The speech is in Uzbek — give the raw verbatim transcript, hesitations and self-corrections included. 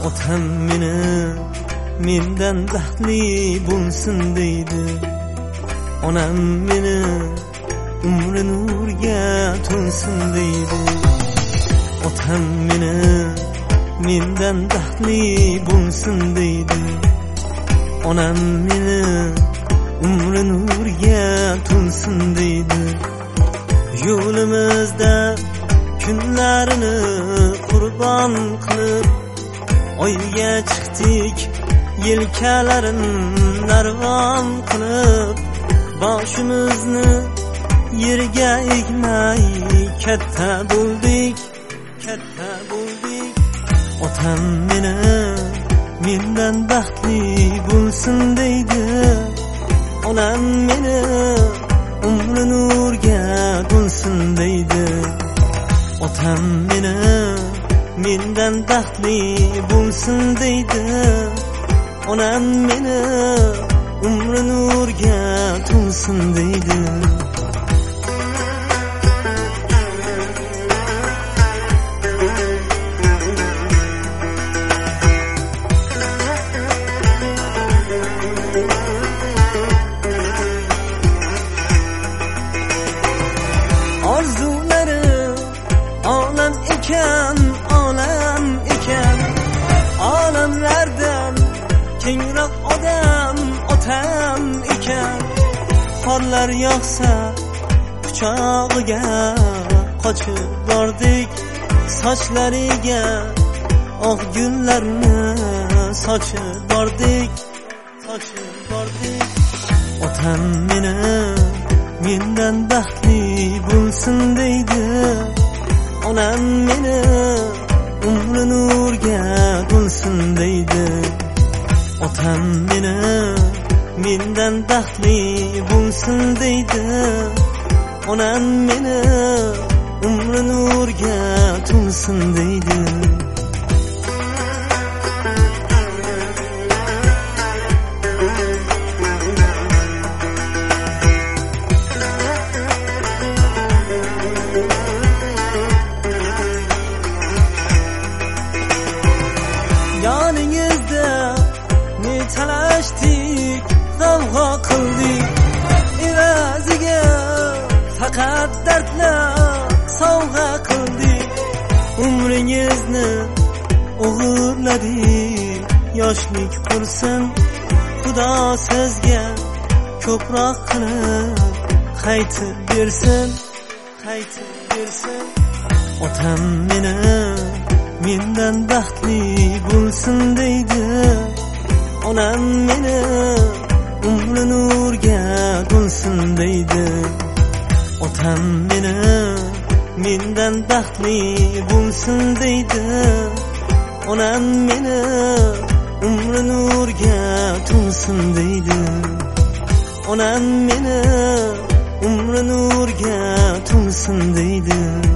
Otam meni mendan baxtli bo'lsin deydi. Onam meni umri nurga to'lsin deydi. Otam meni mendan baxtli bo'lsin deydi. Onam meni umri nurga to'lsin deydi. Yo'limizda kunlarini qurbon qilib oyga chiqdik, yelkalarin narvon qilib, boshimizni yerga egmay katta bo'ldik, katta bo'ldik. Otam meni mendan baxtli bo'lsin deydi. Onam meni umri nurga to'lsin deydi. Otam meni mendan baxtli bo'lsin deydi. Onam meni umri nurga to'lsin deydi. Orzulari olam ekan, olam ekan, olamlardan kengroq odam otam ekan. Qorlar yog'sa quchog'iga qochib bordik, sochlariga oq gullarni sochib bordik, sochib bordik. Otam meni mendan baxtli bo'lsin deydi. Onam meni umri nurga to'lsin deydi. Otam meni mendan baxtli bo'lsin deydi. Onam meni umri nurga to'lsin deydi. Yoningizda ne talashdik, g'avg'o qildik, evaziga faqat dardlar sovg'a qildik. Umringizni o'g'irladik, yoshlik qursin Xudo sizga ko'proq qilib qaytib bersin, qaytib bersin. Otam meni mendan baxtli bo'lsin deydi. Onam meni umri nurga to'lsin deydi. Otam meni mendan baxtli bo'lsin deydi. Onam meni umri nurga to'lsin deydi. Onam meni umri nurga to'lsin deydi.